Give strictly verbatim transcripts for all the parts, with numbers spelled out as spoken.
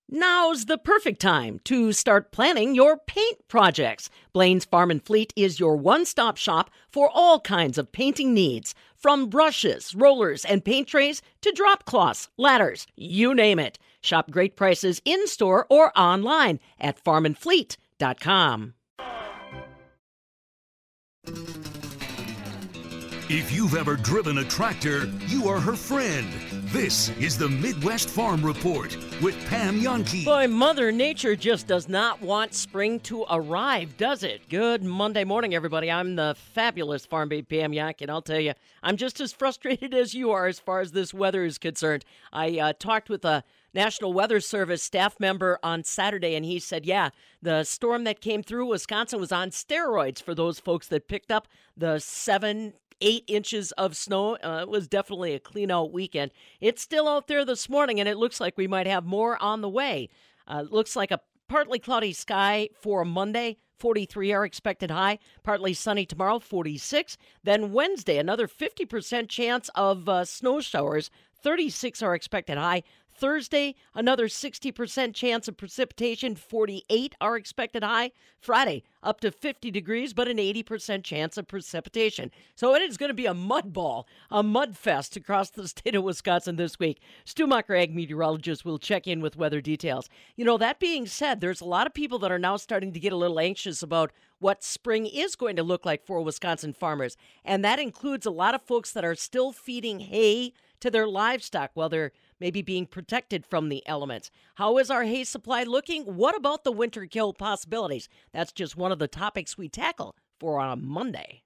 Now's the perfect time to start planning your paint projects. Blaine's Farm and Fleet is your one-stop shop for all kinds of painting needs. From brushes, rollers, and paint trays to drop cloths, ladders, you name it. Shop great prices in-store or online at farm and fleet dot com. If you've ever driven a tractor, you are her friend. This is the Midwest Farm Report with Pam Jahnke. Boy, Mother Nature just does not want spring to arrive, does it? Good Monday morning, everybody. I'm the fabulous Farm Babe Pam Jahnke, and I'll tell you, I'm just as frustrated as you are as far as this weather is concerned. I uh, talked with a National Weather Service staff member on Saturday, and he said, yeah, the storm that came through Wisconsin was on steroids for those folks that picked up the seven Eight inches of snow. Uh, it was definitely a clean-out weekend. It's still out there this morning, and it looks like we might have more on the way. Uh, it looks like a partly cloudy sky for Monday, forty-three our expected high. Partly sunny tomorrow, forty-six. Then Wednesday, another fifty percent chance of uh, snow showers, thirty-six our expected high. Thursday, another sixty percent chance of precipitation, forty-eight our expected high. Friday, up to fifty degrees, but an eighty percent chance of precipitation. So it is going to be a mud ball, a mud fest across the state of Wisconsin this week. Stu Mucker, ag meteorologist, will check in with weather details. You know, that being said, there's a lot of people that are now starting to get a little anxious about what spring is going to look like for Wisconsin farmers. And that includes a lot of folks that are still feeding hay to their livestock while they're maybe being protected from the elements. How is our hay supply looking? What about the winter kill possibilities? That's just one of the topics we tackle for on Monday.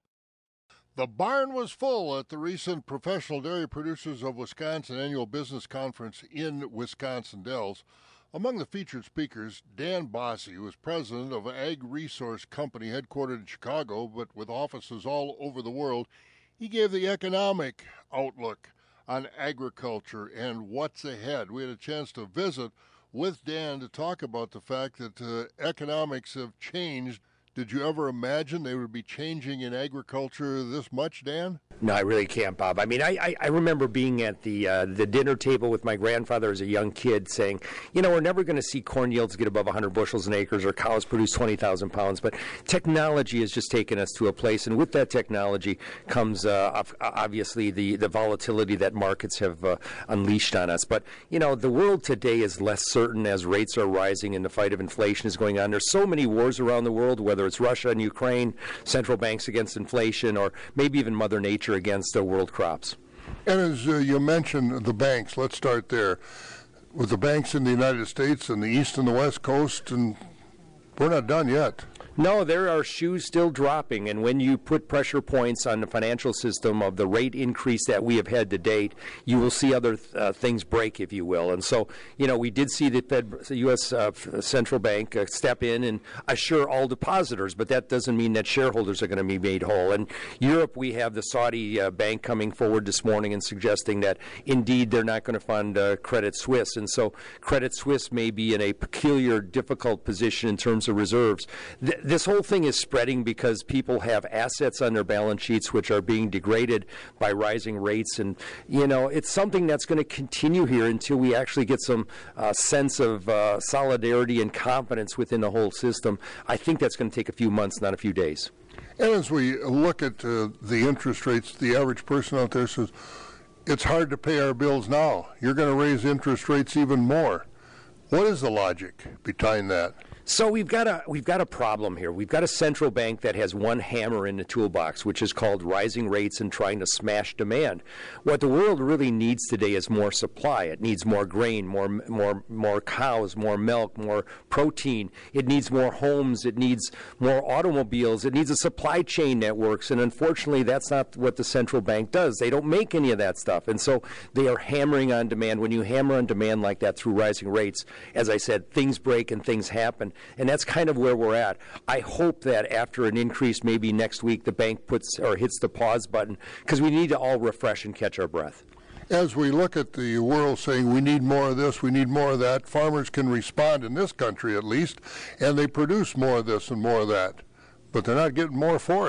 The barn was full at the recent Professional Dairy Producers of Wisconsin annual business conference in Wisconsin Dells. Among the featured speakers, Dan Bosse, who is president of Ag Resource Company headquartered in Chicago, but with offices all over the world. He gave the economic outlook on agriculture and what's ahead. We had a chance to visit with Dan to talk about the fact that uh, economics have changed. Did you ever imagine they would be changing in agriculture this much, Dan? No, I really can't, Bob. I mean, I, I, I remember being at the uh, the dinner table with my grandfather as a young kid saying, you know, we're never going to see corn yields get above one hundred bushels an acre or cows produce twenty thousand pounds, but technology has just taken us to a place, and with that technology comes uh, obviously the, the volatility that markets have uh, unleashed on us. But, you know, the world today is less certain as rates are rising and the fight of inflation is going on. There's so many wars around the world, whether it's Russia and Ukraine, central banks against inflation, or maybe even Mother Nature against the world crops. And as uh, you mentioned, the banks, let's start there. With the banks in the United States and the East and the West Coast, and we're not done yet. No, there are shoes still dropping, and when you put pressure points on the financial system of the rate increase that we have had to date, you will see other uh, things break, if you will. And so, you know, we did see the Fed, the U S uh, Central Bank uh, step in and assure all depositors, but that doesn't mean that shareholders are going to be made whole. And Europe, we have the Saudi uh, bank coming forward this morning and suggesting that, indeed, they're not going to fund uh, Credit Suisse. And so Credit Suisse may be in a peculiar, difficult position in terms of reserves. Th- This whole thing is spreading because people have assets on their balance sheets which are being degraded by rising rates. And, you know, it's something that's going to continue here until we actually get some uh, sense of uh, solidarity and confidence within the whole system. I think that's going to take a few months, not a few days. And as we look at uh, the interest rates, the average person out there says, it's hard to pay our bills now. You're going to raise interest rates even more. What is the logic behind that? So we've got a we've got a problem here. We've got a central bank that has one hammer in the toolbox, which is called rising rates and trying to smash demand. What the world really needs today is more supply. It needs more grain, more more more cows, more milk, more protein. It needs more homes. It needs more automobiles. It needs a supply chain that works. And unfortunately, that's not what the central bank does. They don't make any of that stuff. And so they are hammering on demand. When you hammer on demand like that through rising rates, as I said, things break and things happen. And that's kind of where we're at. I hope that after an increase, maybe next week, the bank puts or hits the pause button, because we need to all refresh and catch our breath. As we look at the world saying we need more of this, we need more of that, farmers can respond, in this country at least, and they produce more of this and more of that. But they're not getting more for it.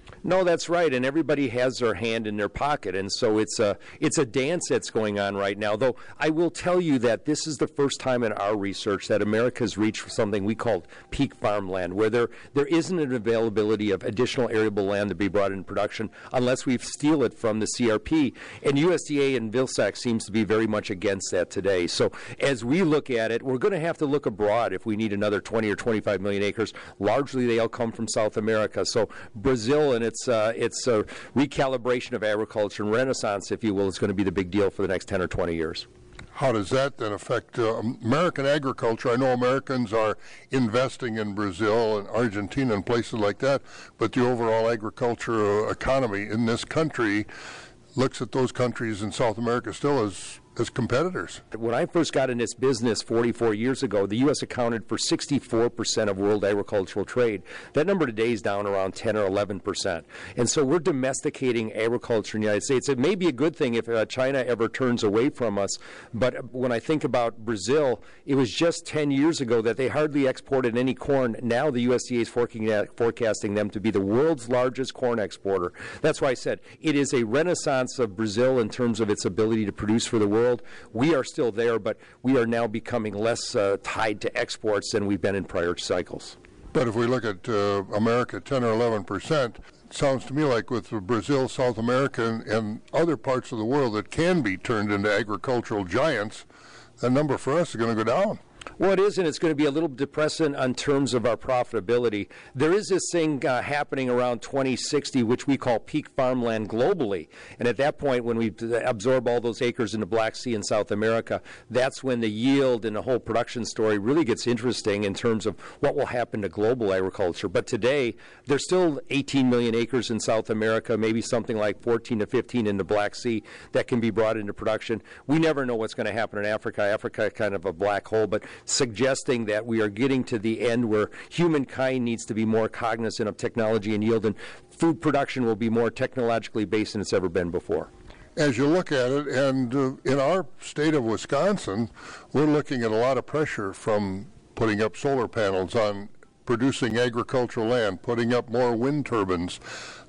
No, that's right, and everybody has their hand in their pocket, and so it's a it's a dance that's going on right now. Though I will tell you that this is the first time in our research that America has reached something we call peak farmland, where there there isn't an availability of additional arable land to be brought into production unless we steal it from the C R P. And U S D A and Vilsack seems to be very much against that today. So as we look at it, we're going to have to look abroad if we need another twenty or twenty-five million acres. Largely, they all come from South America. So Brazil and its uh, its uh, recalibration of agriculture and renaissance, if you will, is going to be the big deal for the next ten or twenty years. How does that then affect uh, American agriculture? I know Americans are investing in Brazil and Argentina and places like that, but the overall agriculture economy in this country looks at those countries in South America still as as competitors. When I first got in this business forty-four years ago, the U S accounted for sixty-four percent of world agricultural trade. That number today is down around ten or eleven percent. And so we're domesticating agriculture in the United States. It may be a good thing if uh, China ever turns away from us, but when I think about Brazil, it was just ten years ago that they hardly exported any corn. Now the U S D A is forecasting them to be the world's largest corn exporter. That's why I said it is a renaissance of Brazil in terms of its ability to produce for the world. We are still there, but we are now becoming less uh, tied to exports than we've been in prior cycles. But if we look at uh, America, ten or eleven percent, it sounds to me like with Brazil, South America, and, and other parts of the world that can be turned into agricultural giants, that number for us is going to go down. Well, it is, and it's going to be a little depressing in terms of our profitability. There is this thing uh, happening around twenty sixty, which we call peak farmland globally. And at that point, when we absorb all those acres in the Black Sea and South America, that's when the yield and the whole production story really gets interesting in terms of what will happen to global agriculture. But today, there's still eighteen million acres in South America, maybe something like fourteen to fifteen in the Black Sea that can be brought into production. We never know what's going to happen in Africa. Africa is kind of a black hole, but suggesting that we are getting to the end where humankind needs to be more cognizant of technology and yield, and food production will be more technologically based than it's ever been before. As you look at it, and uh, in our state of Wisconsin, we're looking at a lot of pressure from putting up solar panels on producing agricultural land, putting up more wind turbines.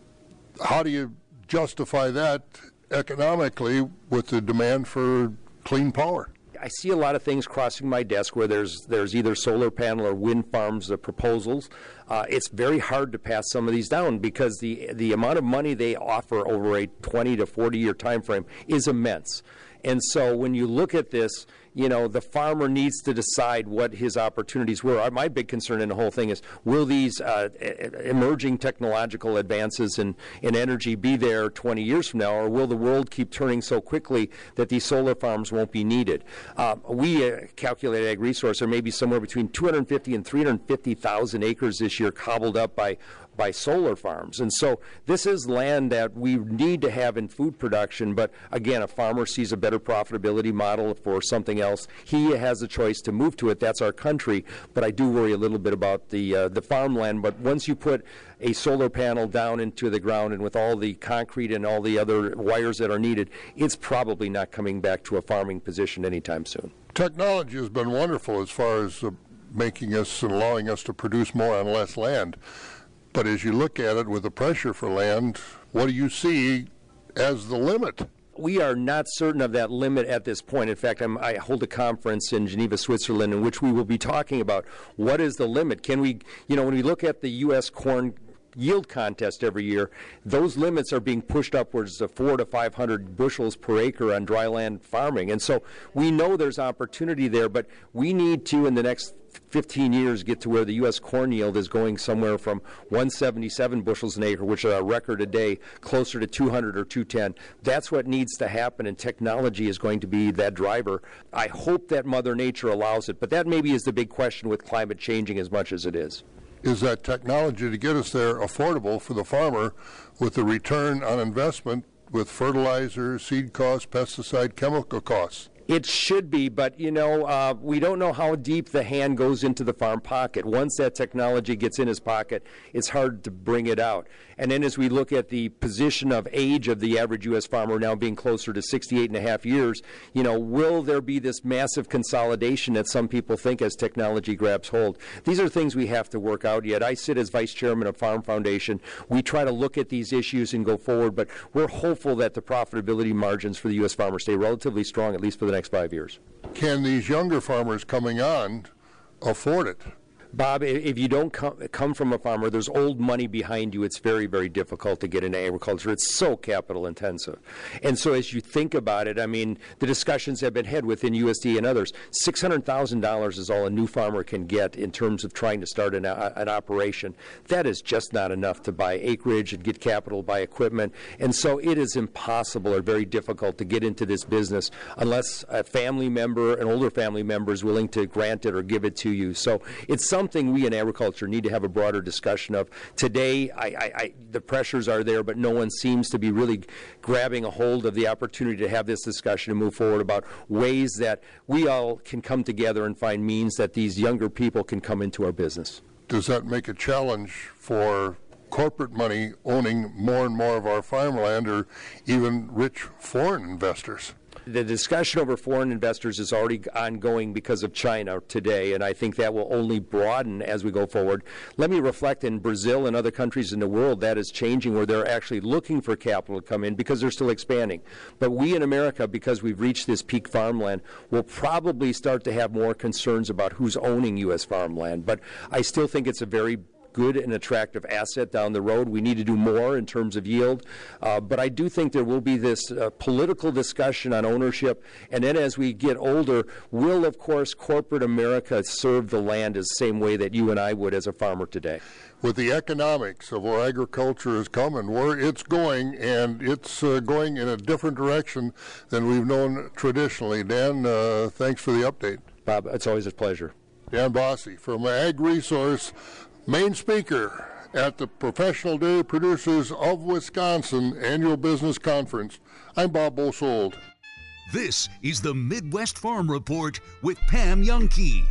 How do you justify that economically with the demand for clean power? I see a lot of things crossing my desk where there's there's either solar panel or wind farms uh, proposals. Uh, it's very hard to pass some of these down because the the amount of money they offer over a twenty to forty year time frame is immense. And so when you look at this, you know, the farmer needs to decide what his opportunities were. My big concern in the whole thing is, will these uh, emerging technological advances in, in energy be there twenty years from now, or will the world keep turning so quickly that these solar farms won't be needed? Uh, we uh, calculate Ag Resource, there may be somewhere between two hundred fifty and three hundred fifty thousand acres this year cobbled up by by solar farms. And so this is land that we need to have in food production, but again, a farmer sees a better profitability model for something else. He has a choice to move to it. That's our country, but I do worry a little bit about the uh, the farmland. But once you put a solar panel down into the ground and with all the concrete and all the other wires that are needed, it's probably not coming back to a farming position anytime soon. Technology has been wonderful as far as uh, making us and allowing us to produce more on less land. But as you look at it with the pressure for land, what do you see as the limit? We are not certain of that limit at this point. In fact, I'm, I hold a conference in Geneva, Switzerland, in which we will be talking about what is the limit. Can we, you know, when we look at the U S corn yield contest every year, those limits are being pushed upwards to four to five hundred bushels per acre on dry land farming. And so we know there's opportunity there, but we need to, in the next fifteen years, get to where the U S corn yield is going somewhere from one hundred seventy-seven bushels an acre, which is a record a day, closer to two hundred or two ten. That's what needs to happen, and technology is going to be that driver. I hope that Mother Nature allows it, but that maybe is the big question with climate changing as much as it is. Is that technology to get us there affordable for the farmer with the return on investment with fertilizer, seed costs, pesticide, chemical costs? It should be, but, you know, uh, we don't know how deep the hand goes into the farm pocket. Once that technology gets in his pocket, it's hard to bring it out. And then as we look at the position of age of the average U S farmer now being closer to sixty-eight and a half years, you know, will there be this massive consolidation that some people think as technology grabs hold? These are things we have to work out yet. I sit as vice chairman of Farm Foundation. We try to look at these issues and go forward, but we're hopeful that the profitability margins for the U S farmer stay relatively strong, at least for the next five years. Can these younger farmers coming on afford it? Bob, if you don't come, come from a farmer, there's old money behind you. It's very, very difficult to get into agriculture. It's so capital intensive. And so as you think about it, I mean, the discussions have been had within U S D A and others. six hundred thousand dollars is all a new farmer can get in terms of trying to start an, an operation. That is just not enough to buy acreage and get capital, buy equipment. And so it is impossible or very difficult to get into this business unless a family member, an older family member, is willing to grant it or give it to you. So it's something Something we in agriculture need to have a broader discussion of. Today, I, I, I, the pressures are there, but no one seems to be really grabbing a hold of the opportunity to have this discussion and move forward about ways that we all can come together and find means that these younger people can come into our business. Does that make a challenge for corporate money owning more and more of our farmland, or even rich foreign investors? The discussion over foreign investors is already ongoing because of China today, and I think that will only broaden as we go forward. Let me reflect, in Brazil and other countries in the world, that is changing, where they're actually looking for capital to come in because they're still expanding. But we in America, because we've reached this peak farmland, will probably start to have more concerns about who's owning U S farmland. But I still think it's a very good and attractive asset down the road. We need to do more in terms of yield. Uh, but I do think there will be this uh, political discussion on ownership. And then as we get older, will, of course, corporate America serve the land the same way that you and I would as a farmer today? With the economics of where agriculture is coming, where it's going, and it's uh, going in a different direction than we've known traditionally. Dan, uh, thanks for the update. Bob, it's always a pleasure. Dan Bosse from Ag Resource, main speaker at the Professional Dairy Producers of Wisconsin Annual Business Conference. I'm Bob Bosold. This is the Midwest Farm Report with Pam Jahnke.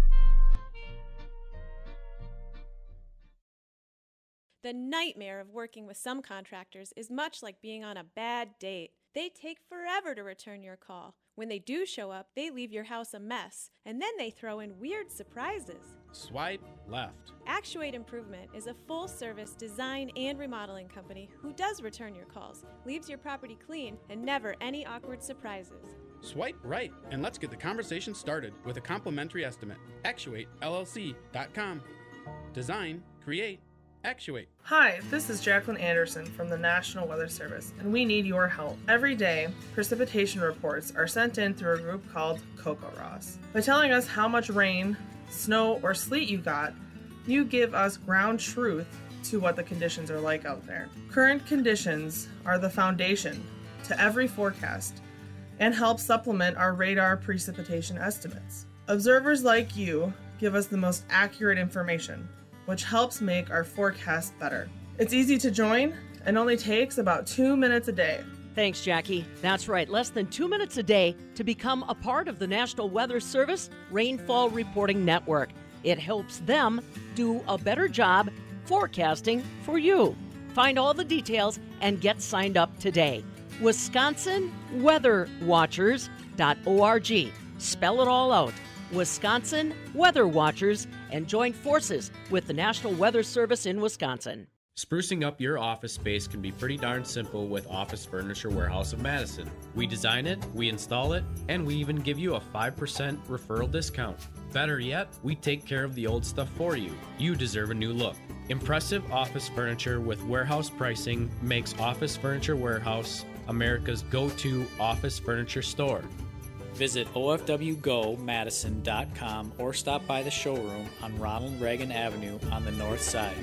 The nightmare of working with some contractors is much like being on a bad date. They take forever to return your call. When they do show up, they leave your house a mess, and then they throw in weird surprises. Swipe left. Actuate Improvement is a full-service design and remodeling company who does return your calls, leaves your property clean, and never any awkward surprises. Swipe right, and let's get the conversation started with a complimentary estimate. Actuate L L C dot com. Design, create, actuate. Hi, this is Jacqueline Anderson from the National Weather Service, and we need your help. Every day, precipitation reports are sent in through a group called CocoRoss. By telling us how much rain, snow, or sleet you got, you give us ground truth to what the conditions are like out there. Current conditions are the foundation to every forecast and help supplement our radar precipitation estimates. Observers like you give us the most accurate information, which helps make our forecast better. It's easy to join and only takes about two minutes a day. Thanks, Jackie. That's right, less than two minutes a day to become a part of the National Weather Service Rainfall Reporting Network. It helps them do a better job forecasting for you. Find all the details and get signed up today. Wisconsin Weather Watchers dot org. Spell it all out. Wisconsin Weather Watchers, and join forces with the National Weather Service in Wisconsin. Sprucing up your office space can be pretty darn simple with Office Furniture Warehouse of Madison. We design it, we install it, and we even give you a five percent referral discount. Better yet, we take care of the old stuff for you. You deserve a new look. Impressive office furniture with warehouse pricing makes Office Furniture Warehouse America's go-to office furniture store. Visit O F W go madison dot com or stop by the showroom on Ronald Reagan Avenue on the north side.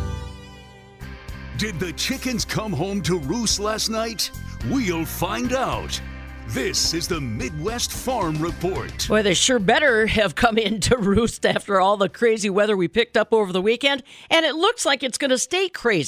Did the chickens come home to roost last night? We'll find out. This is the Midwest Farm Report. Boy, they sure better have come in to roost after all the crazy weather we picked up over the weekend, and it looks like it's going to stay crazy.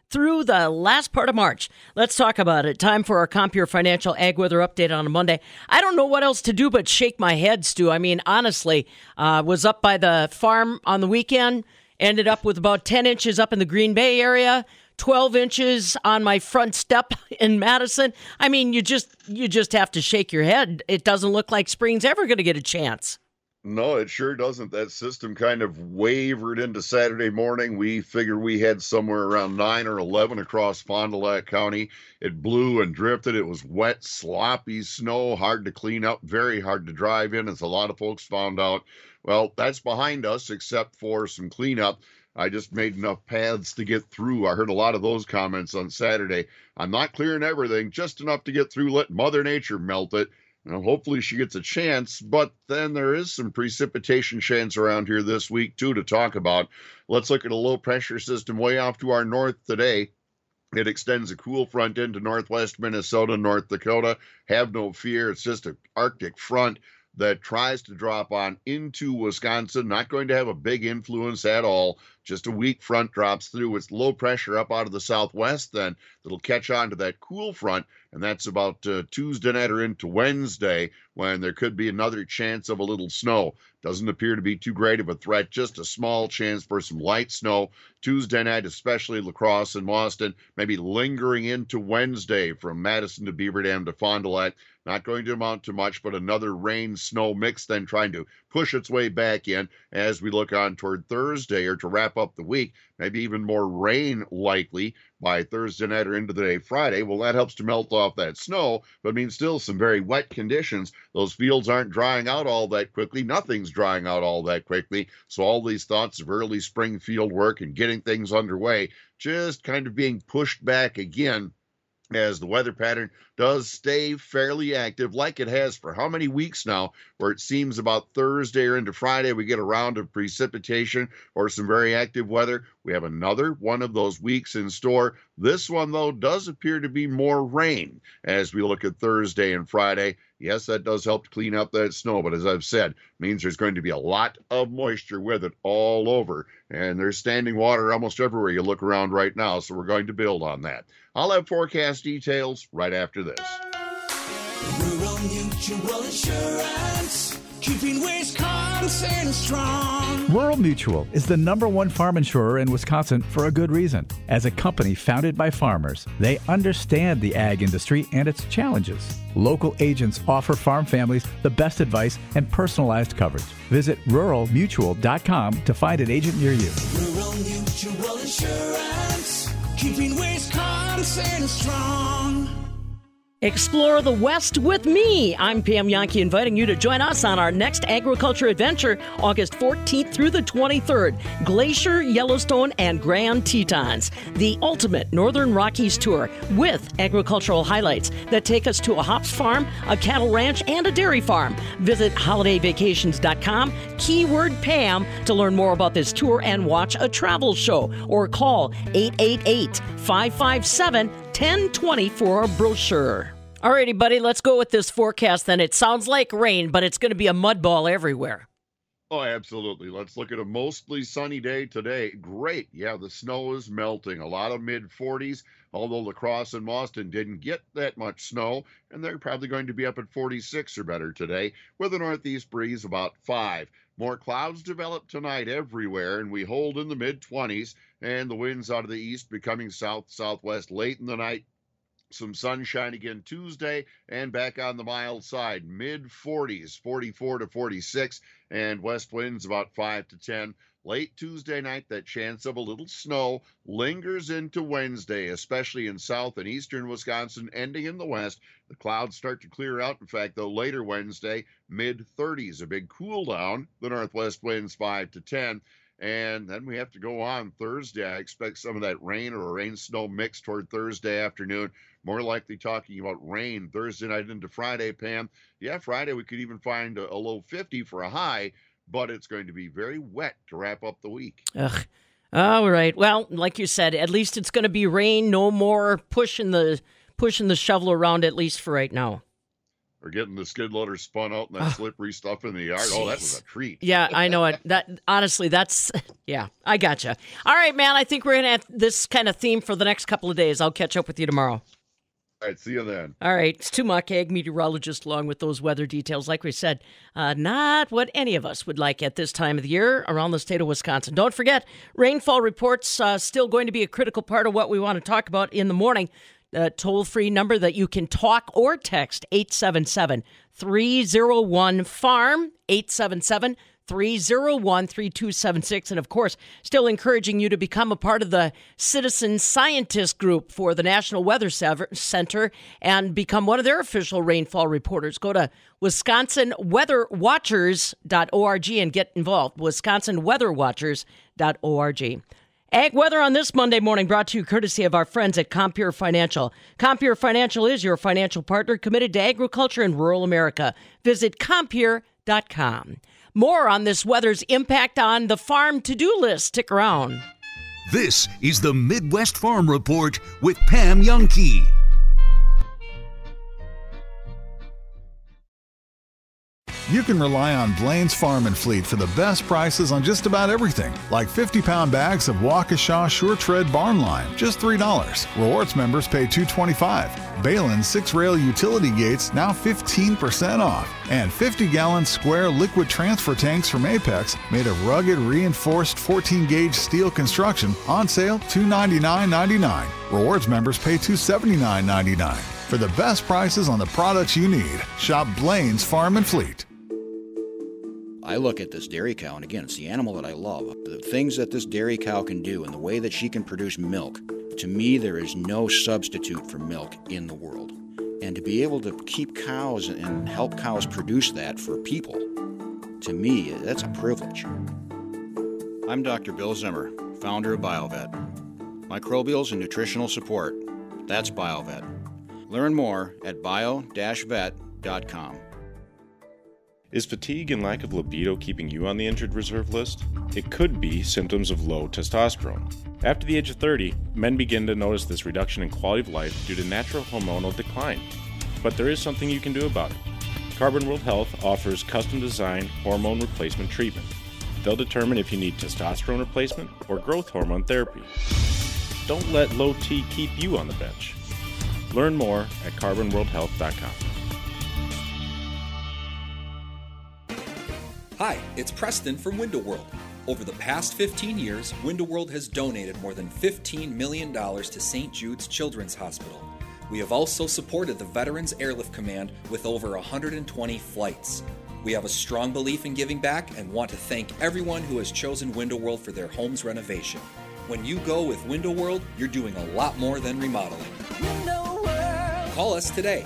through the last part of March. Let's talk about it. Time for our Compeer Financial Ag Weather Update on a Monday. I don't know what else to do but shake my head, Stu. I mean, honestly, uh, was up by the farm on the weekend, ended up with about ten inches up in the Green Bay area, twelve inches on my front step in Madison. I mean, you just you just have to shake your head. It doesn't look like spring's ever going to get a chance. No, it sure doesn't. That system kind of wavered into Saturday morning. We figured we had somewhere around nine or eleven across Fond du Lac County. It blew and drifted. It was wet, sloppy snow, hard to clean up, very hard to drive in, as a lot of folks found out. Well, that's behind us, except for some cleanup. I just made enough paths to get through. I heard a lot of those comments on Saturday. I'm not clearing everything, just enough to get through. Let Mother Nature melt it. Now, hopefully she gets a chance, but then there is some precipitation chance around here this week, too, to talk about. Let's look at a low-pressure system way off to our north today. It extends a cool front into northwest Minnesota, North Dakota. Have no fear. It's just an Arctic front that tries to drop on into Wisconsin. Not going to have a big influence at all. Just a weak front drops through. It's low pressure up out of the southwest then that'll catch on to that cool front, and that's about uh, Tuesday night or into Wednesday when there could be another chance of a little snow. Doesn't appear to be too great of a threat, just a small chance for some light snow. Tuesday night, especially La Crosse and Boston, maybe lingering into Wednesday from Madison to Beaver Dam to Fond du Lac. Not going to amount to much, but another rain-snow mix then trying to push its way back in as we look on toward Thursday, or to wrap up the week. Maybe even more rain likely by Thursday night or into the day Friday. Well, that helps to melt off that snow, but means still some very wet conditions. Those fields aren't drying out all that quickly. Nothing's drying out all that quickly. So all these thoughts of early spring field work and getting things underway just kind of being pushed back again, as the weather pattern does stay fairly active, like it has for how many weeks now, where it seems about Thursday or into Friday we get a round of precipitation or some very active weather. We have another one of those weeks in store. This one, though, does appear to be more rain as we look at Thursday and Friday. Yes, that does help to clean up that snow, but as I've said, means there's going to be a lot of moisture with it all over, and there's standing water almost everywhere you look around right now, so we're going to build on that. I'll have forecast details right after this. Rural Mutual Insurance, keeping Wisconsin strong. Rural Mutual is the number one farm insurer in Wisconsin for a good reason. As a company founded by farmers, they understand the ag industry and its challenges. Local agents offer farm families the best advice and personalized coverage. Visit rural mutual dot com to find an agent near you. Rural Mutual Insurance, keeping Wisconsin strong. Explore the West with me. I'm Pam Yankee, inviting you to join us on our next agriculture adventure, August fourteenth through the twenty-third. Glacier, Yellowstone, and Grand Tetons. The ultimate Northern Rockies tour with agricultural highlights that take us to a hops farm, a cattle ranch, and a dairy farm. Visit holiday vacations dot com, keyword Pam, to learn more about this tour and watch a travel show. Or call eight eight eight, five five seven, ten twenty for a brochure. Alrighty, buddy, let's go with this forecast then. It sounds like rain, but it's going to be a mud ball everywhere. Oh, absolutely. Let's look at a mostly sunny day today. Great. Yeah, the snow is melting. A lot of mid forties, although La Crosse and Boston didn't get that much snow, and they're probably going to be up at forty-six or better today, with a northeast breeze about five. More clouds develop tonight everywhere, and we hold in the mid twenties, and the winds out of the east becoming south-southwest late in the night. Some sunshine again Tuesday, and back on the mild side, mid forties, forty-four to forty-six, and west winds about five to ten. Late Tuesday night, that chance of a little snow lingers into Wednesday, especially in south and eastern Wisconsin, ending in the west. The clouds start to clear out. In fact, though, later Wednesday, mid thirties, a big cool down. The northwest winds five to ten. And then we have to go on Thursday. I expect some of that rain or a rain-snow mix toward Thursday afternoon. More likely talking about rain Thursday night into Friday, Pam. Yeah, Friday we could even find a, a low fifty for a high, but it's going to be very wet to wrap up the week. Ugh. All right. Well, like you said, at least it's going to be rain. No more pushing the pushing the shovel around, at least for right now. or getting the skid loader spun out and that Oh. slippery stuff in the yard. Oh, that was a treat. Yeah, I know it. That honestly, that's yeah, I gotcha. All right, man. I think we're gonna have this kind of theme for the next couple of days. I'll catch up with you tomorrow. All right, see you then. All right, it's Stu Muck, ag meteorologist, along with those weather details. Like we said, uh, not what any of us would like at this time of the year around the state of Wisconsin. Don't forget, rainfall reports uh, still going to be a critical part of what we want to talk about in the morning. Uh, toll-free number that you can talk or text, eight seven seven, three oh one, farm, eight seven seven, three oh one, three two seven six. And, of course, still encouraging you to become a part of the citizen scientist group for the National Weather Center and become one of their official rainfall reporters. Go to wisconsin weather watchers dot org and get involved, wisconsin weather watchers dot org. Ag weather on this Monday morning brought to you courtesy of our friends at Compure Financial. Compure Financial is your financial partner committed to agriculture and rural America. Visit compure dot com. More on this weather's impact on the farm to-do list. Stick around. This is the Midwest Farm Report with Pam Youngkey. You can rely on Blaine's Farm and Fleet for the best prices on just about everything, like fifty-pound bags of Waukesha Sure Tread barn lime, just three dollars. Rewards members pay two dollars and twenty-five cents. Balin six-rail utility gates now fifteen percent off. And fifty-gallon square liquid transfer tanks from Apex, made of rugged reinforced fourteen-gauge steel construction, on sale two hundred ninety-nine ninety-nine. Rewards members pay two hundred seventy-nine ninety-nine. For the best prices on the products you need, shop Blaine's Farm and Fleet. I look at this dairy cow, and again, it's the animal that I love. The things that this dairy cow can do and the way that she can produce milk, to me, there is no substitute for milk in the world. And to be able to keep cows and help cows produce that for people, to me, that's a privilege. I'm Doctor Bill Zimmer, founder of BioVet. Microbials and nutritional support, that's BioVet. Learn more at bio dash vet dot com. Is fatigue and lack of libido keeping you on the injured reserve list? It could be symptoms of low testosterone. After the age of thirty, men begin to notice this reduction in quality of life due to natural hormonal decline. But there is something you can do about it. Carbon World Health offers custom-designed hormone replacement treatment. They'll determine if you need testosterone replacement or growth hormone therapy. Don't let low T keep you on the bench. Learn more at carbon world health dot com. Hi, it's Preston from Window World. Over the past fifteen years, Window World has donated more than fifteen million dollars to Saint Jude's Children's Hospital. We have also supported the Veterans Airlift Command with over one hundred twenty flights. We have a strong belief in giving back and want to thank everyone who has chosen Window World for their home's renovation. When you go with Window World, you're doing a lot more than remodeling. Window World. Call us today.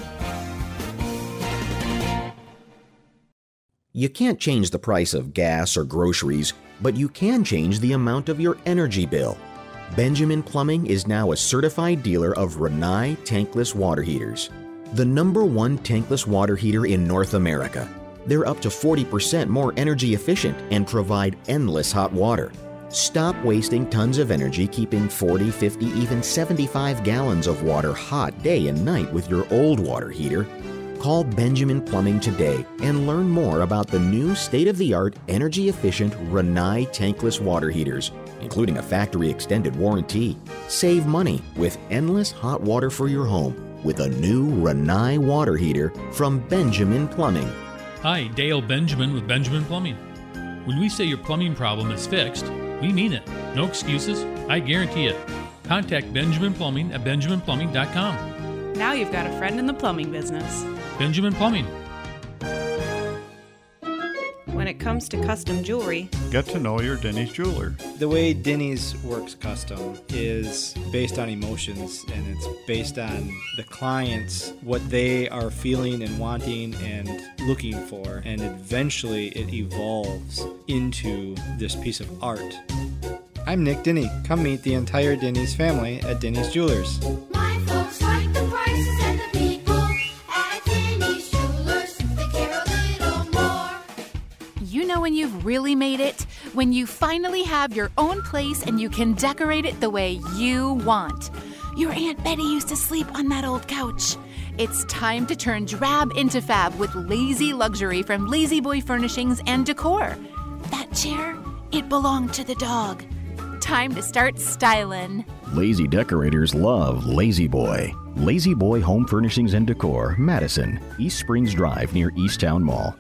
You can't change the price of gas or groceries, but you can change the amount of your energy bill. Benjamin Plumbing is now a certified dealer of Rinnai tankless water heaters, the number one tankless water heater in North America. They're up to forty percent more energy efficient and provide endless hot water. Stop wasting tons of energy keeping forty, fifty, even seventy-five gallons of water hot day and night with your old water heater. Call Benjamin Plumbing today and learn more about the new state-of-the-art, energy-efficient Rinnai tankless water heaters, including a factory-extended warranty. Save money with endless hot water for your home with a new Rinnai water heater from Benjamin Plumbing. Hi, Dale Benjamin with Benjamin Plumbing. When we say your plumbing problem is fixed, we mean it. No excuses. I guarantee it. Contact Benjamin Plumbing at benjamin plumbing dot com. Now you've got a friend in the plumbing business. Benjamin Plumbing. When it comes to custom jewelry, get to know your Denny's jeweler. The way Denny's works custom is based on emotions, and it's based on the clients, what they are feeling and wanting and looking for, and eventually it evolves into this piece of art. I'm Nick Denny. Come meet the entire Denny's family at Denny's Jewelers. My folks like the prices and the people at Denny's Jewelers. They care a little more. You know when you've really made it? When you finally have your own place and you can decorate it the way you want. Your Aunt Betty used to sleep on that old couch. It's time to turn drab into fab with lazy luxury from Lazy Boy Furnishings and Decor. That chair, it belonged to the dog. Time to start styling. Lazy decorators love Lazy Boy. Lazy Boy Home Furnishings and Decor, Madison, East Springs Drive near Easttown Mall.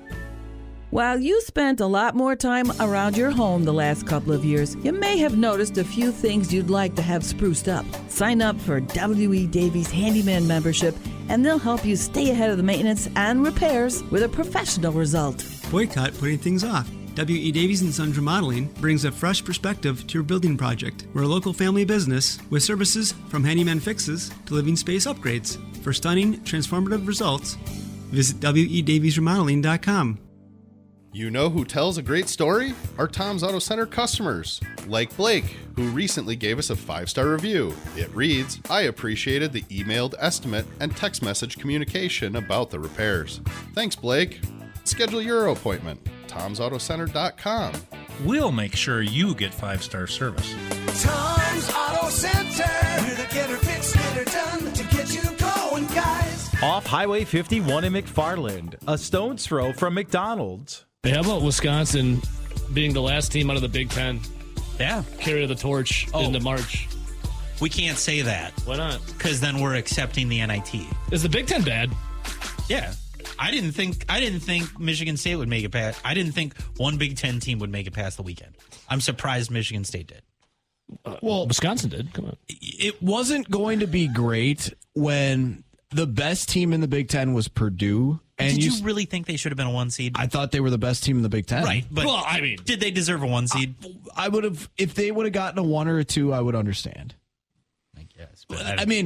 While you spent a lot more time around your home the last couple of years, you may have noticed a few things you'd like to have spruced up. Sign up for W E. Davies Handyman membership, and they'll help you stay ahead of the maintenance and repairs with a professional result. Boycott putting things off. W E. Davies and Sons Remodeling brings a fresh perspective to your building project. We're a local family business with services from handyman fixes to living space upgrades. For stunning, transformative results, visit W E Davies Remodeling dot com. You know who tells a great story? Our Tom's Auto Center customers, like Blake, who recently gave us a five-star review. It reads, "I appreciated the emailed estimate and text message communication about the repairs. Thanks, Blake. Schedule your appointment. Toms Auto Center dot com. We'll make sure you get five-star service. Tom's Auto Center. We're the getter, fix, getter done to get you going, guys. Off Highway fifty-one in McFarland, a stone's throw from McDonald's. Hey, how about Wisconsin being the last team out of the Big Ten? Yeah. Carry the torch Oh. into March. We can't say that. Why not? Because then we're accepting the N I T. Is the Big Ten bad? Yeah. I didn't think I didn't think Michigan State would make it past. I didn't think one Big Ten team would make it past the weekend. I'm surprised Michigan State did. Uh, well, Wisconsin did. Come on. It wasn't going to be great when the best team in the Big Ten was Purdue. And did you, you really think they should have been a one seed? I thought they were the best team in the Big Ten. Right, but well, I mean, did they deserve a one seed? I, I would have, if they would have gotten a one or a two, I would understand. I guess. But I, I mean,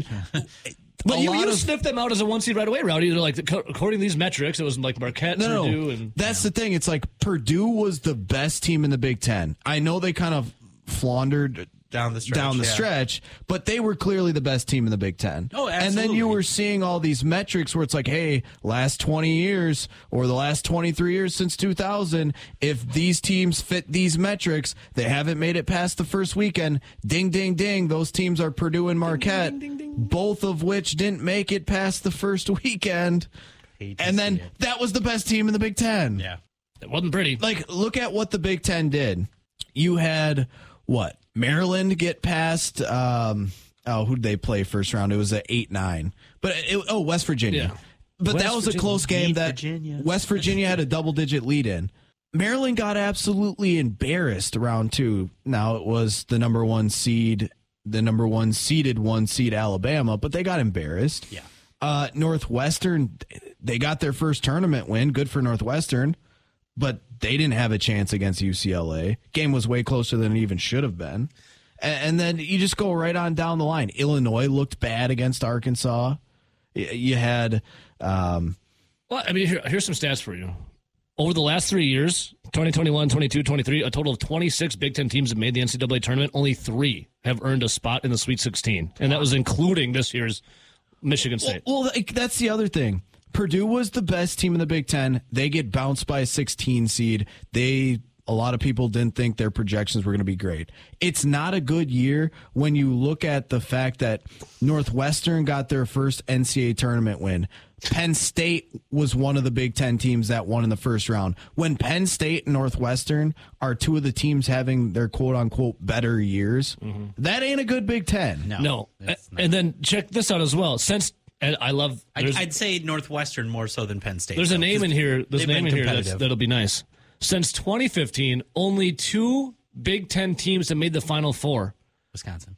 but you, lot you of- sniffed them out as a one seed right away, Rowdy. They're like, according to these metrics, it was like Marquette, No, no, Purdue, and that's the thing. It's like Purdue was the best team in the Big Ten. I know they kind of floundered down the stretch, down the yeah. stretch, but they were clearly the best team in the Big Ten. Oh, And then you absolutely. were seeing all these metrics where it's like, hey, last twenty years or the last twenty-three years since two thousand, if these teams fit these metrics, they haven't made it past the first weekend. Ding, ding, ding. Those teams are Purdue and Marquette, both of which didn't make it past the first weekend. And then that was the best team in the Big Ten. Yeah. It wasn't pretty. Like, look at what the Big Ten did. You had, what, Maryland get past, um, oh, who did they play first round? It was an eight nine. But, it, oh, West Virginia. Yeah. But West that was Virginia a close game beat that Virginia. West Virginia had a double-digit lead in. Maryland got absolutely embarrassed round two. Now, it was the number one seed, the number one seeded one seed Alabama, but they got embarrassed. Yeah. Uh, Northwestern, they got their first tournament win. Good for Northwestern, but they didn't have a chance against U C L A. Game was way closer than it even should have been. And, and then you just go right on down the line. Illinois looked bad against Arkansas. Y- You had, um, Well, I mean, here, here's some stats for you. Over the last three years, twenty twenty-one, twenty-two, twenty-three, a total of twenty-six Big Ten teams have made the N C double A tournament. Only three have earned a spot in the Sweet sixteen, and that was including this year's Michigan State. Well, well, like, that's the other thing. Purdue was the best team in the Big Ten. They get bounced by a sixteen seed. They, a lot of people didn't think their projections were going to be great. It's not a good year when you look at the fact that Northwestern got their first N C double A tournament win. Penn State was one of the Big Ten teams that won in the first round. When Penn State and Northwestern are two of the teams having their quote-unquote better years, that ain't a good Big Ten. No. No. And then check this out as well. Since and I love I'd, there's- I'd say Northwestern more so than Penn State. There's a though, name 'cause in here. There's a they've name been in here that's, competitive. that'll be nice. Since twenty fifteen, only two Big Ten teams have made the Final Four. Wisconsin.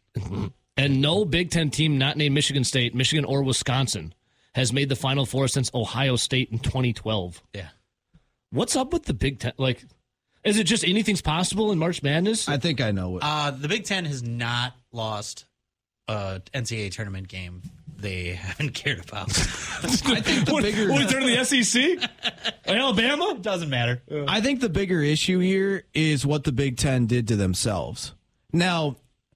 And no Big Ten team not named Michigan State, Michigan, or Wisconsin has made the Final Four since Ohio State in twenty twelve. Yeah. What's up with the Big Ten? Like, is it just anything's possible in March Madness? I think I know it. Uh, the Big Ten has not lost a N C double A tournament game they haven't cared about. I think the what, bigger what, they're in the S E C? Alabama? Doesn't matter. I think the bigger issue here is what the Big Ten did to themselves. Now,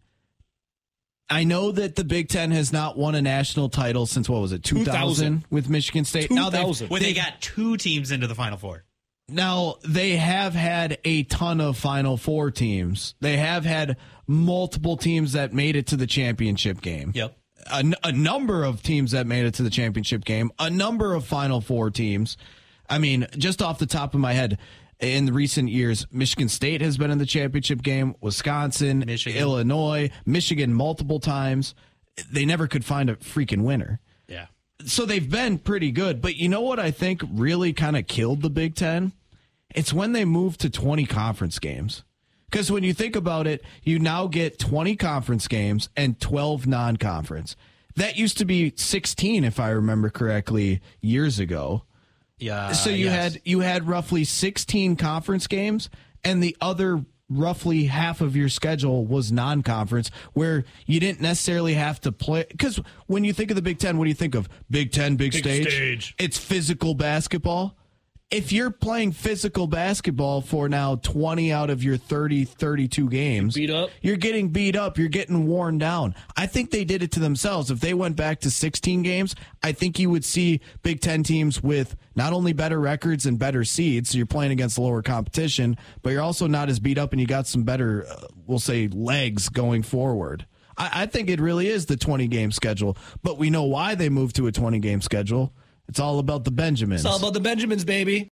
I know that the Big Ten has not won a national title since, what was it, two thousand, two thousand with Michigan State. Now they've- two thousand. When they got two teams into the Final Four. Now, they have had a ton of Final Four teams. They have had multiple teams that made it to the championship game. Yep. a, a number of teams that made it to the championship game, a number of Final Four teams. I mean, just off the top of my head, in the recent years, Michigan State has been in the championship game, Wisconsin, Michigan. Illinois, Michigan multiple times. They never could find a freaking winner. Yeah. So they've been pretty good. But you know what I think really kind of killed the Big Ten? It's when they moved to twenty conference games. Because when you think about it, you now get twenty conference games and twelve non-conference. That used to be sixteen, if I remember correctly, years ago. Yeah. So you yes. had you had roughly sixteen conference games, and the other roughly half of your schedule was non-conference, where you didn't necessarily have to play. Because when you think of the Big Ten, what do you think of? Big Ten, big, Big stage. stage. It's physical basketball. If you're playing physical basketball for now twenty out of your thirty, thirty-two games, Beat up. you're getting beat up. You're getting worn down. I think they did it to themselves. If they went back to sixteen games, I think you would see Big Ten teams with not only better records and better seeds, so you're playing against lower competition, but you're also not as beat up and you got some better, uh, we'll say, legs going forward. I, I think it really is the twenty-game schedule, but we know why they moved to a twenty-game schedule. It's all about the Benjamins. It's all about the Benjamins, baby.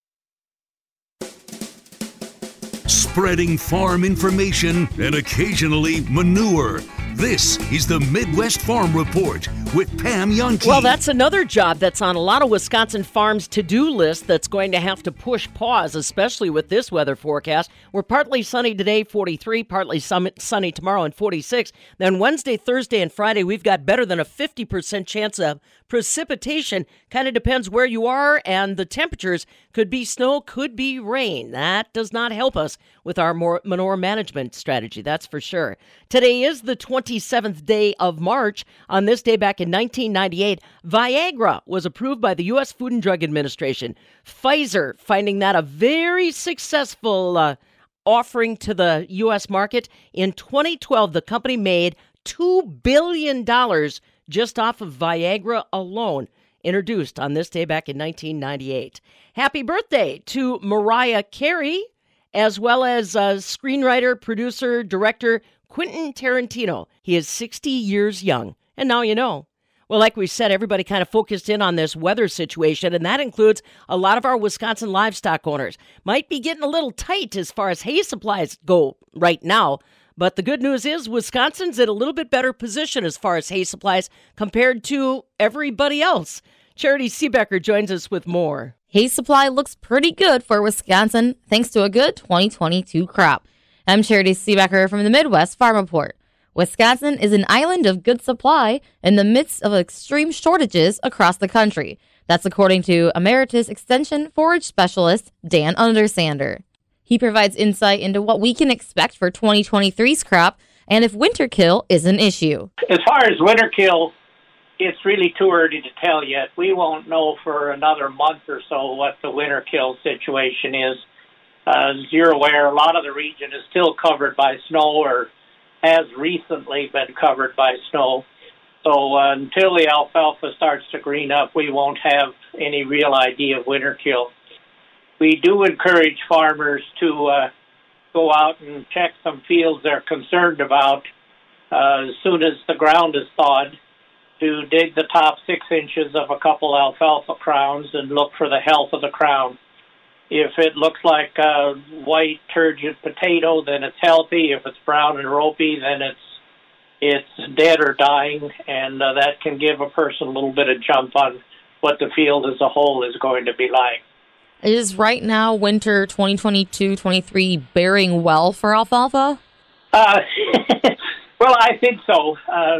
Spreading farm information and occasionally manure. This is the Midwest Farm Report with Pam Yonke. Well, that's another job that's on a lot of Wisconsin farms' to-do list that's going to have to push pause, especially with this weather forecast. We're partly sunny today, forty-three, partly sunny tomorrow, and forty-six. Then Wednesday, Thursday, and Friday, we've got better than a fifty percent chance of precipitation. Kind of depends where you are, and the temperatures could be snow, could be rain. That does not help us with our more manure management strategy, that's for sure. Today is the twenty-seventh day of March. On this day back in nineteen ninety-eight, Viagra was approved by the U S Food and Drug Administration. Pfizer finding that a very successful uh, offering to the U S market. In twenty twelve, the company made two billion dollars just off of Viagra alone, introduced on this day back in nineteen ninety-eight. Happy birthday to Mariah Carey, as well as uh, screenwriter, producer, director Quentin Tarantino. He is sixty years young, and now you know. Well, like we said, everybody kind of focused in on this weather situation, and that includes a lot of our Wisconsin livestock owners. Might be getting a little tight as far as hay supplies go right now, but the good news is Wisconsin's in a little bit better position as far as hay supplies compared to everybody else. Charity Seebecker joins us with more. Hay supply looks pretty good for Wisconsin thanks to a good twenty twenty-two crop. I'm Charity Seebecker from the Midwest Farm Report. Wisconsin is an island of good supply in the midst of extreme shortages across the country. That's according to Emeritus Extension Forage Specialist Dan Undersander. He provides insight into what we can expect for twenty twenty-three's crop and if winter kill is an issue. As far as winter kill, it's really too early to tell yet. We won't know for another month or so what the winter kill situation is. Uh, as you're aware, a lot of the region is still covered by snow or has recently been covered by snow. So uh, until the alfalfa starts to green up, we won't have any real idea of winter kill. We do encourage farmers to uh, go out and check some fields they're concerned about uh, as soon as the ground is thawed, to dig the top six inches of a couple alfalfa crowns and look for the health of the crown. If it looks like a white turgid potato, then it's healthy. If it's brown and ropey, then it's it's dead or dying, and uh, that can give a person a little bit of jump on what the field as a whole is going to be like. Is right now winter twenty twenty-two twenty-three bearing well for alfalfa? Uh, well, I think so. Uh,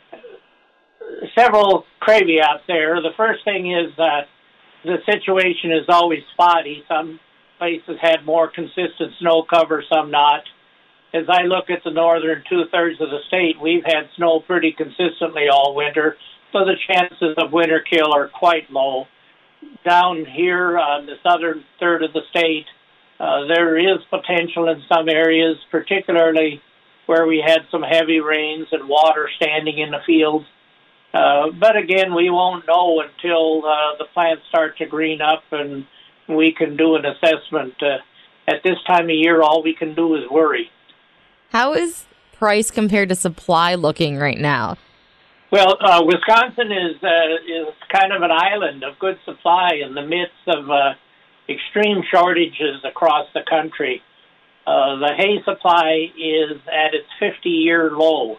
several caveats there. The first thing is that the situation is always spotty. Some places had more consistent snow cover, some not. As I look at the northern two-thirds of the state, we've had snow pretty consistently all winter, so the chances of winter kill are quite low. Down here on the southern third of the state, uh, there is potential in some areas, particularly where we had some heavy rains and water standing in the fields. Uh, but again, we won't know until uh, the plants start to green up and we can do an assessment. Uh, at this time of year, all we can do is worry. How is price compared to supply looking right now? Well, uh, Wisconsin is uh, is kind of an island of good supply in the midst of uh, extreme shortages across the country. Uh, the hay supply is at its fifty-year low,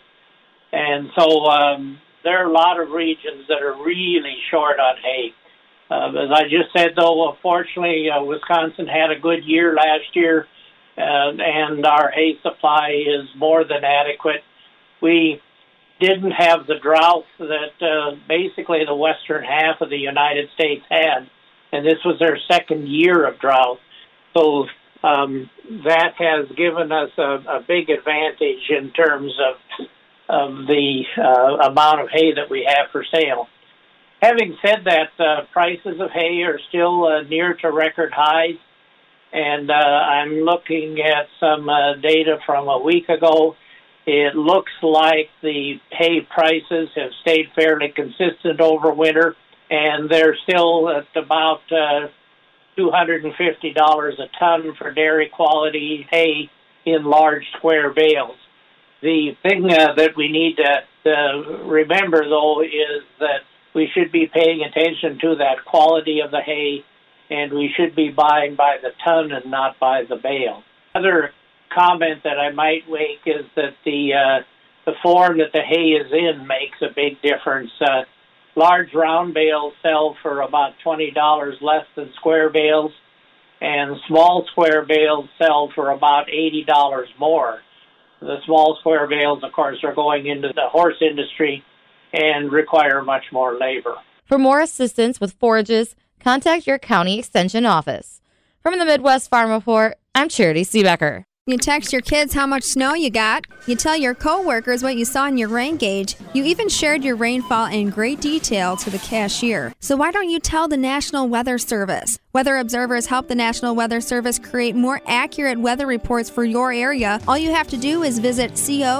and so um, there are a lot of regions that are really short on hay. Uh, as I just said, though, unfortunately, uh, Wisconsin had a good year last year, uh, and our hay supply is more than adequate. We didn't have the drought that uh, basically the western half of the United States had, and this was their second year of drought. So um, that has given us a, a big advantage in terms of, of the uh, amount of hay that we have for sale. Having said that, uh, prices of hay are still uh, near to record highs, and uh, I'm looking at some uh, data from a week ago. It looks like the hay prices have stayed fairly consistent over winter, and they're still at about uh, two hundred fifty dollars a ton for dairy quality hay in large square bales. The thing uh, that we need to uh, remember, though, is that we should be paying attention to that quality of the hay, and we should be buying by the ton and not by the bale. Another comment that I might make is that the uh, the form that the hay is in makes a big difference. Uh, large round bales sell for about twenty dollars less than square bales, and small square bales sell for about eighty dollars more. The small square bales, of course, are going into the horse industry and require much more labor. For more assistance with forages, contact your county extension office. From the Midwest Farm Report, I'm Charity Seebecker. You text your kids how much snow you got. You tell your coworkers what you saw in your rain gauge. You even shared your rainfall in great detail to the cashier. So why don't you tell the National Weather Service? Weather observers help the National Weather Service create more accurate weather reports for your area. All you have to do is visit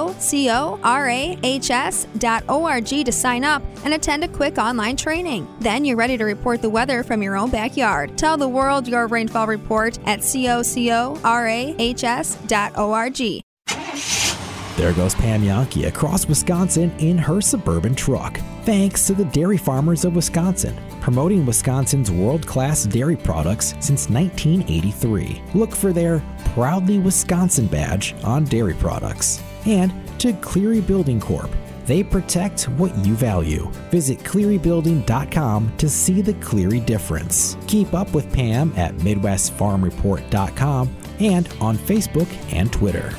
cocorahs dot org to sign up and attend a quick online training. Then you're ready to report the weather from your own backyard. Tell the world your rainfall report at cocorahs dot org. There goes Pam Yankee across Wisconsin in her Suburban truck. Thanks to the dairy farmers of Wisconsin, promoting Wisconsin's world-class dairy products since nineteen eighty-three. Look for their Proudly Wisconsin badge on dairy products. And to Cleary Building Corp. They protect what you value. Visit cleary building dot com to see the Cleary difference. Keep up with Pam at midwest farm report dot com and on Facebook and Twitter.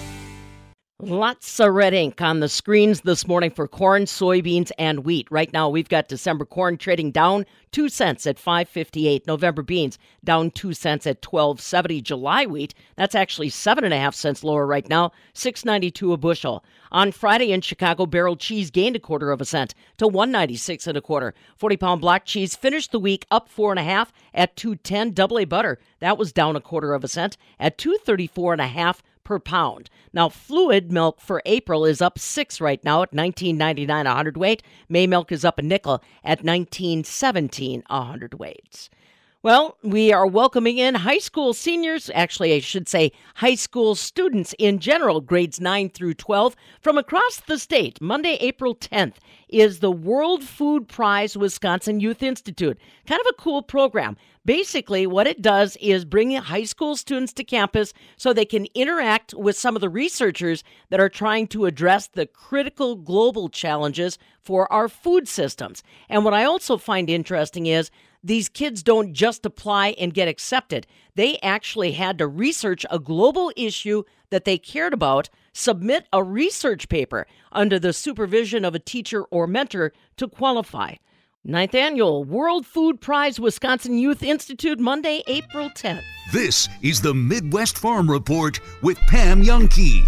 Lots of red ink on the screens this morning for corn, soybeans, and wheat. Right now, we've got December corn trading down two cents at five fifty-eight. November beans down two cents at twelve seventy. July wheat, that's actually seven and a half cents lower right now, six ninety-two a bushel. On Friday in Chicago, barrel cheese gained a quarter of a cent to one ninety-six and a quarter. forty pound block cheese finished the week up four and a half at two ten. Double A butter, that was down a quarter of a cent at two thirty-four and a half per pound. Now, fluid milk for April is up six right now at nineteen ninety-nine a hundredweight. May milk is up a nickel at nineteen seventeen a hundredweights. Well, we are welcoming in high school seniors, actually I should say high school students in general, grades nine through twelve, from across the state. Monday, April tenth is the World Food Prize Wisconsin Youth Institute. Kind of a cool program. Basically, what it does is bring high school students to campus so they can interact with some of the researchers that are trying to address the critical global challenges for our food systems. And what I also find interesting is these kids don't just apply and get accepted. They actually had to research a global issue that they cared about, submit a research paper under the supervision of a teacher or mentor to qualify. Ninth Annual World Food Prize Wisconsin Youth Institute, Monday, April tenth. This is the Midwest Farm Report with Pam Yankee.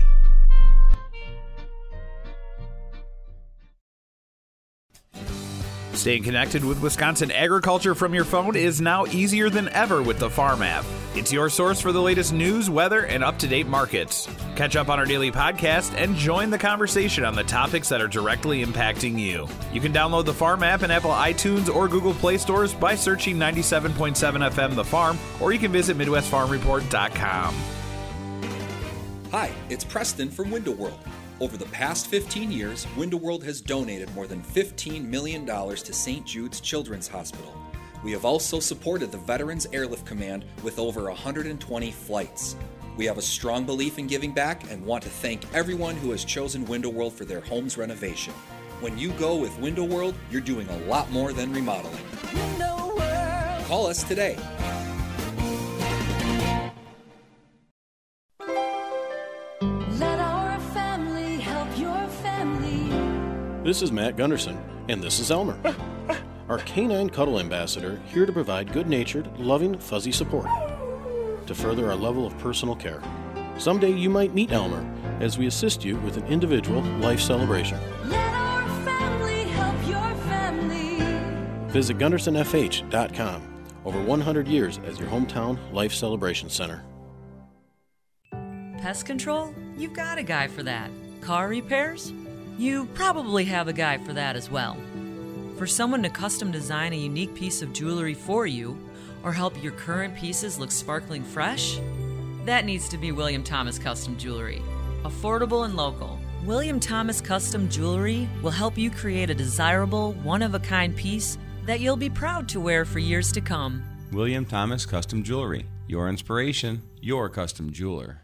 Staying connected with Wisconsin agriculture from your phone is now easier than ever with the Farm app. It's your source for the latest news, weather, and up-to-date markets. Catch up on our daily podcast and join the conversation on the topics that are directly impacting you. You can download the Farm app in Apple iTunes or Google Play stores by searching ninety-seven point seven F M The Farm, or you can visit midwest farm report dot com. Hi, it's Preston from Window World. Over the past fifteen years, Window World has donated more than fifteen million dollars to Saint Jude's Children's Hospital. We have also supported the Veterans Airlift Command with over one hundred twenty flights. We have a strong belief in giving back and want to thank everyone who has chosen Window World for their home's renovation. When you go with Window World, you're doing a lot more than remodeling. Window World. Call us today. Let our family help your family. This is Matt Gunderson, and this is Elmer, our canine cuddle ambassador, here to provide good-natured, loving, fuzzy support to further our level of personal care. Someday you might meet Elmer as we assist you with an individual life celebration. Let our family help your family. Visit Gunderson F H dot com. Over one hundred years as your hometown life celebration center. Pest control? You've got a guy for that. Car repairs? You probably have a guy for that as well. For someone to custom design a unique piece of jewelry for you, or help your current pieces look sparkling fresh? That needs to be William Thomas Custom Jewelry. Affordable and local. William Thomas Custom Jewelry will help you create a desirable, one-of-a-kind piece that you'll be proud to wear for years to come. William Thomas Custom Jewelry. Your inspiration, your custom jeweler.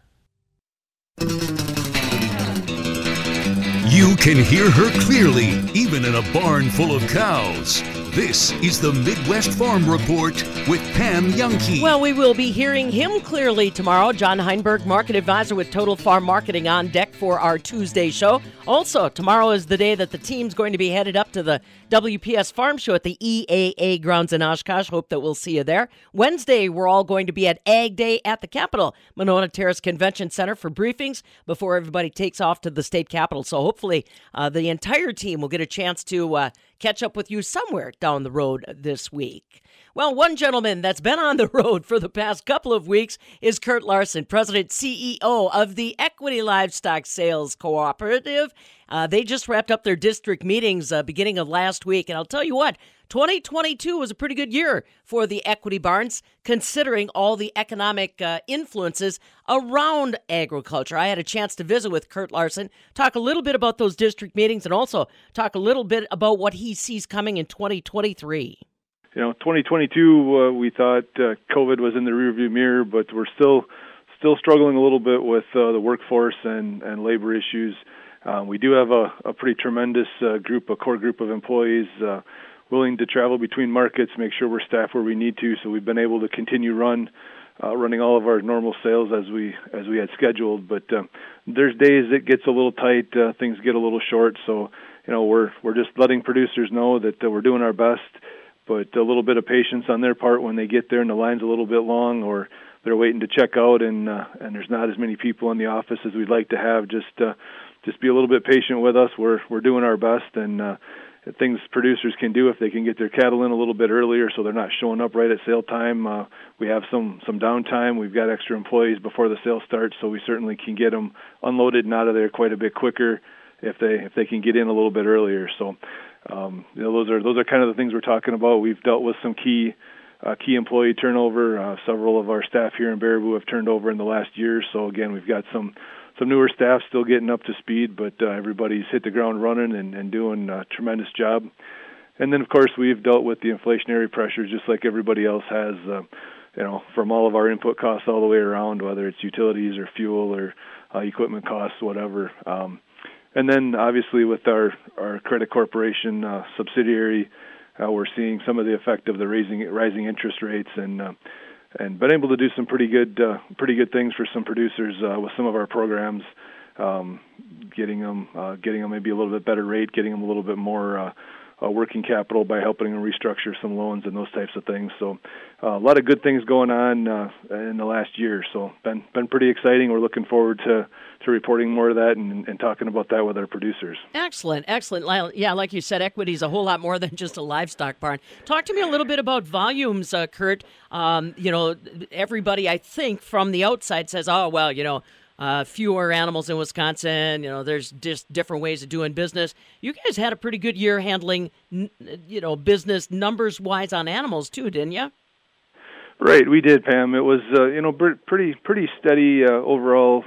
You can hear her clearly, even in a barn full of cows. This is the Midwest Farm Report with Pam Youngkey. Well, we will be hearing him clearly tomorrow. John Heinberg, market advisor with Total Farm Marketing, on deck for our Tuesday show. Also, tomorrow is the day that the team's going to be headed up to the W P S Farm Show at the E A A grounds in Oshkosh. Hope that we'll see you there. Wednesday, we're all going to be at Ag Day at the Capitol, Monona Terrace Convention Center, for briefings before everybody takes off to the state capitol. So hopefully uh, the entire team will get a chance to uh, catch up with you somewhere down the road this week. Well, one gentleman that's been on the road for the past couple of weeks is Kurt Larson, President C E O of the Equity Livestock Sales Cooperative. Uh, they just wrapped up their district meetings uh, beginning of last week, and I'll tell you what, twenty twenty-two was a pretty good year for the equity barns, considering all the economic uh, influences around agriculture. I had a chance to visit with Kurt Larson, talk a little bit about those district meetings, and also talk a little bit about what he sees coming in twenty twenty-three. You know, twenty twenty-two, uh, we thought uh, COVID was in the rearview mirror, but we're still still struggling a little bit with uh, the workforce and, and labor issues. Um, we do have a, a pretty tremendous uh, group, a core group of employees uh, willing to travel between markets, make sure we're staffed where we need to. So we've been able to continue run uh, running all of our normal sales as we as we had scheduled. But uh, there's days it gets a little tight, uh, things get a little short. So you know, we're we're just letting producers know that uh, we're doing our best. But a little bit of patience on their part when they get there and the line's a little bit long, or they're waiting to check out and uh, and there's not as many people in the office as we'd like to have. Just uh, just be a little bit patient with us. We're we're doing our best, and uh, things producers can do if they can get their cattle in a little bit earlier, so they're not showing up right at sale time. Uh, we have some some downtime. We've got extra employees before the sale starts, so we certainly can get them unloaded and out of there quite a bit quicker if they if they can get in a little bit earlier. So. Um, you know, those are those are kind of the things we're talking about. We've dealt with some key uh, key employee turnover. Uh, several of our staff here in Baraboo have turned over in the last year. So again, we've got some some newer staff still getting up to speed, but uh, everybody's hit the ground running and, and doing a tremendous job. And then, of course, we've dealt with the inflationary pressures just like everybody else has. Uh, you know, from all of our input costs all the way around, whether it's utilities or fuel or uh, equipment costs, whatever. Um, And then, obviously, with our, our credit corporation uh, subsidiary, uh, we're seeing some of the effect of the raising rising interest rates, and uh, and been able to do some pretty good uh, pretty good things for some producers uh, with some of our programs, um, getting them uh, getting them maybe a little bit better rate, getting them a little bit more uh, uh, working capital by helping them restructure some loans and those types of things. So uh, a lot of good things going on uh, in the last year. So been been pretty exciting. We're looking forward to. to reporting more of that and, and talking about that with our producers. Excellent, excellent. Yeah, like you said, equity is a whole lot more than just a livestock barn. Talk to me a little bit about volumes, uh, Kurt. Um, you know, everybody, I think, from the outside says, oh, well, you know, uh, fewer animals in Wisconsin. You know, there's just different ways of doing business. You guys had a pretty good year handling, you know, business numbers-wise on animals, too, didn't you? Right, we did, Pam. It was, uh, you know, pretty pretty steady uh, overall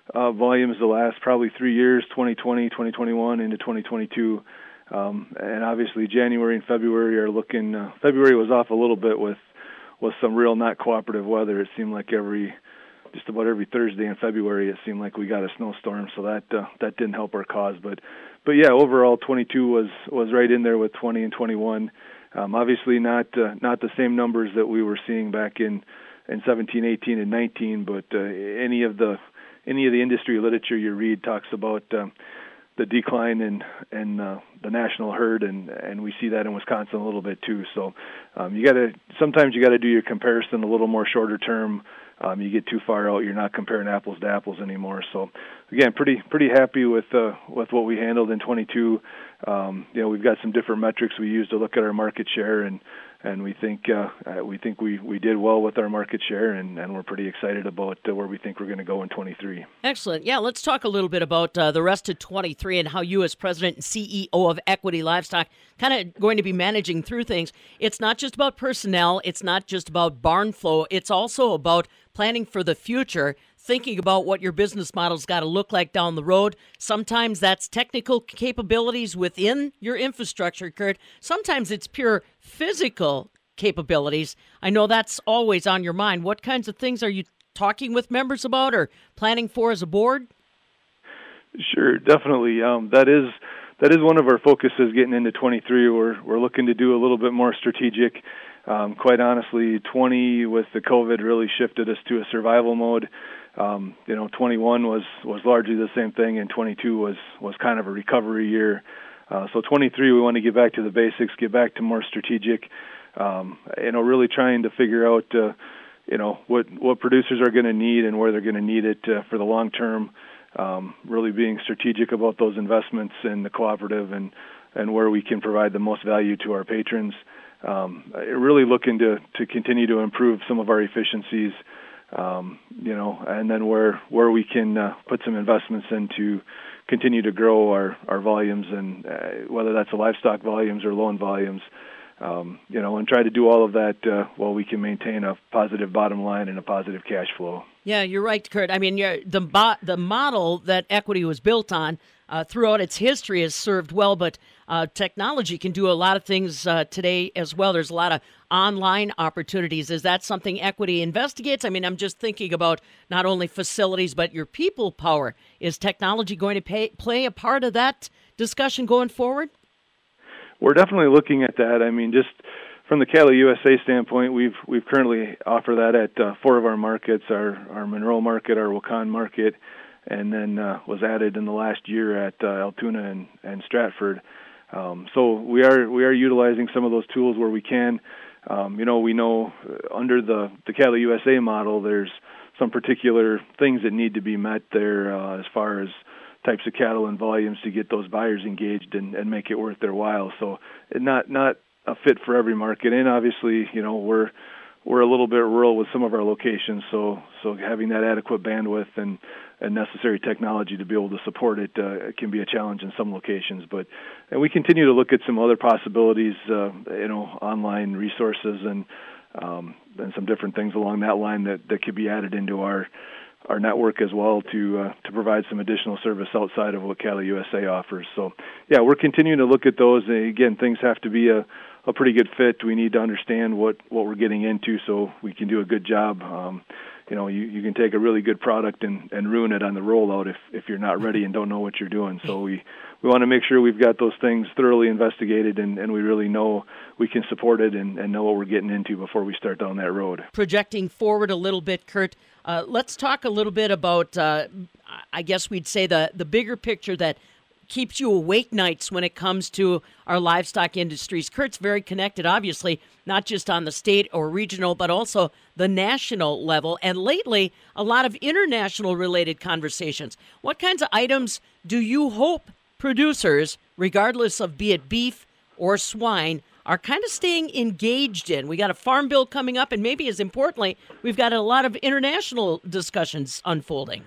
uh, volumes the last probably three years, twenty twenty, twenty twenty-one, into twenty twenty-two. Um, and obviously January and February are looking, uh, February was off a little bit with, with some real not cooperative weather. It seemed like every, just about every Thursday in February, it seemed like we got a snowstorm. So that, uh, that didn't help our cause. But, but yeah, overall twenty-two was, was right in there with twenty and twenty-one. Um, obviously not, uh, not the same numbers that we were seeing back in, in seventeen, eighteen, and nineteen, but, uh, any of the, any of the industry literature you read talks about, um, the decline in in uh, the national herd, and and we see that in Wisconsin a little bit too. So um, you got to sometimes you got to do your comparison a little more shorter term. Um, you get too far out, you're not comparing apples to apples anymore. So again, pretty pretty happy with uh, with what we handled in twenty-two. Um, you know, we've got some different metrics we use to look at our market share, and and we think uh, uh, we think we, we did well with our market share, and, and we're pretty excited about uh, where we think we're going to go in twenty-three. Excellent. Yeah, let's talk a little bit about uh, the rest of twenty-three and how you, as president and C E O of Equity Livestock, kind of going to be managing through things. It's not just about personnel. It's not just about barn flow. It's also about planning for the future, thinking about what your business model's got to look like down the road. Sometimes that's technical capabilities within your infrastructure, Kurt. Sometimes it's pure physical capabilities. I know that's always on your mind. What kinds of things are you talking with members about or planning for as a board? Sure, definitely. Um, that is that is one of our focuses getting into twenty-three. We're we're looking to do a little bit more strategic. Um, quite honestly, twenty with the COVID really shifted us to a survival mode. Um, you know, twenty-one was, was largely the same thing, and twenty-two was, was kind of a recovery year. Uh, so twenty-three, we want to get back to the basics, get back to more strategic. Um, you know, really trying to figure out, uh, you know, what what producers are going to need and where they're going to need it uh, for the long term. Um, really being strategic about those investments in the cooperative and, and where we can provide the most value to our patrons. Um, really looking to, to continue to improve some of our efficiencies, um, you know, and then where where we can uh, put some investments in to continue to grow our, our volumes, and uh, whether that's the livestock volumes or loan volumes, um, you know, and try to do all of that uh, while we can maintain a positive bottom line and a positive cash flow. Yeah, you're right, Kurt. I mean, you're, the bo- the model that Equity was built on uh, throughout its history has served well, but uh, technology can do a lot of things uh, today as well. There's a lot of online opportunities. Is that something Equity investigates? I mean, I'm just thinking about not only facilities, but your people power. Is technology going to pay, play a part of that discussion going forward? We're definitely looking at that. I mean, just from the Cattle U S A standpoint, we've we've currently offer that at uh, four of our markets: our our Monroe market, our Waukon market, and then uh, was added in the last year at uh, Altoona and, and Stratford. Um, so we are we are utilizing some of those tools where we can. Um, you know, we know under the the Cattle U S A model, there's some particular things that need to be met there uh, as far as types of cattle and volumes to get those buyers engaged and, and make it worth their while. So not not a fit for every market, and obviously, you know, we're we're a little bit rural with some of our locations, so so having that adequate bandwidth and, and necessary technology to be able to support it uh, can be a challenge in some locations. But and we continue to look at some other possibilities, uh, you know, online resources and um, and some different things along that line that, that could be added into our our network as well to uh, to provide some additional service outside of what Cattle U S A offers. So yeah, we're continuing to look at those. And again, things have to be a a pretty good fit. We need to understand what, what we're getting into so we can do a good job. Um, you know, you, you can take a really good product and, and ruin it on the rollout if, if you're not ready and don't know what you're doing. So we, we want to make sure we've got those things thoroughly investigated and, and we really know we can support it and, and know what we're getting into before we start down that road. Projecting forward a little bit, Kurt, uh, let's talk a little bit about, uh, I guess we'd say, the, the bigger picture that keeps you awake nights when it comes to our livestock industries. Kurt's very connected, obviously, not just on the state or regional, but also the national level. And lately, a lot of international related conversations. What kinds of items do you hope producers, regardless of be it beef or swine, are kind of staying engaged in? We got a farm bill coming up, and maybe as importantly, we've got a lot of international discussions unfolding.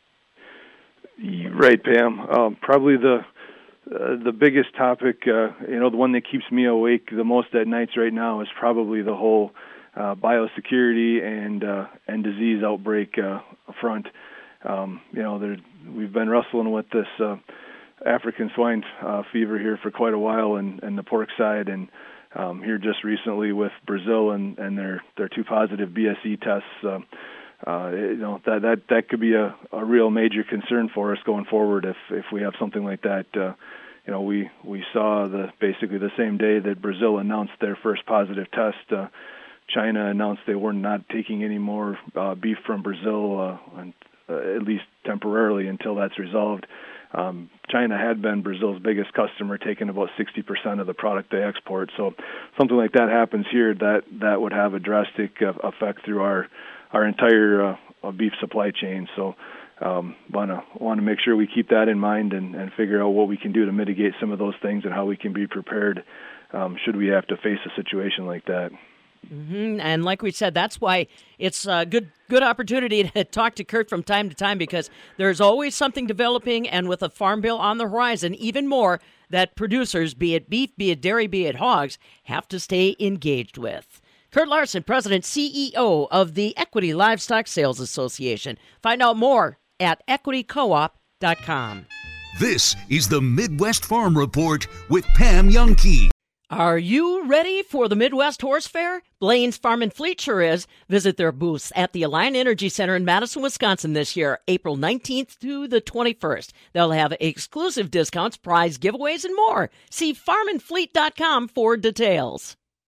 Right, Pam. Um, probably the uh, the biggest topic, uh, you know, the one that keeps me awake the most at nights right now is probably the whole uh, biosecurity and uh, and disease outbreak uh, front. um, you know, there, we've been wrestling with this uh, African swine uh, fever here for quite a while, and, and the pork side, and um, here just recently with Brazil and, and their, their two positive B S E tests. Uh, uh, you know, that that that could be a, a real major concern for us going forward if if we have something like that. Uh, you know, we we saw the basically the same day that Brazil announced their first positive test. Uh, China announced they were not taking any more uh, beef from Brazil, uh, and, uh, at least temporarily until that's resolved. Um, China had been Brazil's biggest customer, taking about sixty percent of the product they export. So something like that happens here, that that would have a drastic uh, effect through our our entire uh, beef supply chain. So um, want to want to make sure we keep that in mind and, and figure out what we can do to mitigate some of those things and how we can be prepared um, should we have to face a situation like that. Mm-hmm. And like we said, that's why it's a good good opportunity to talk to Kurt from time to time, because there's always something developing, and with a farm bill on the horizon, even more that producers, be it beef, be it dairy, be it hogs, have to stay engaged with. Kurt Larson, President C E O of the Equity Livestock Sales Association. Find out more at equity co op dot com. This is the Midwest Farm Report with Pam Youngkey. Are you ready for the Midwest Horse Fair? Blaine's Farm and Fleet sure is. Visit their booths at the Alliant Energy Center in Madison, Wisconsin this year, April nineteenth to the twenty-first. They'll have exclusive discounts, prize giveaways, and more. See farm and fleet dot com for details.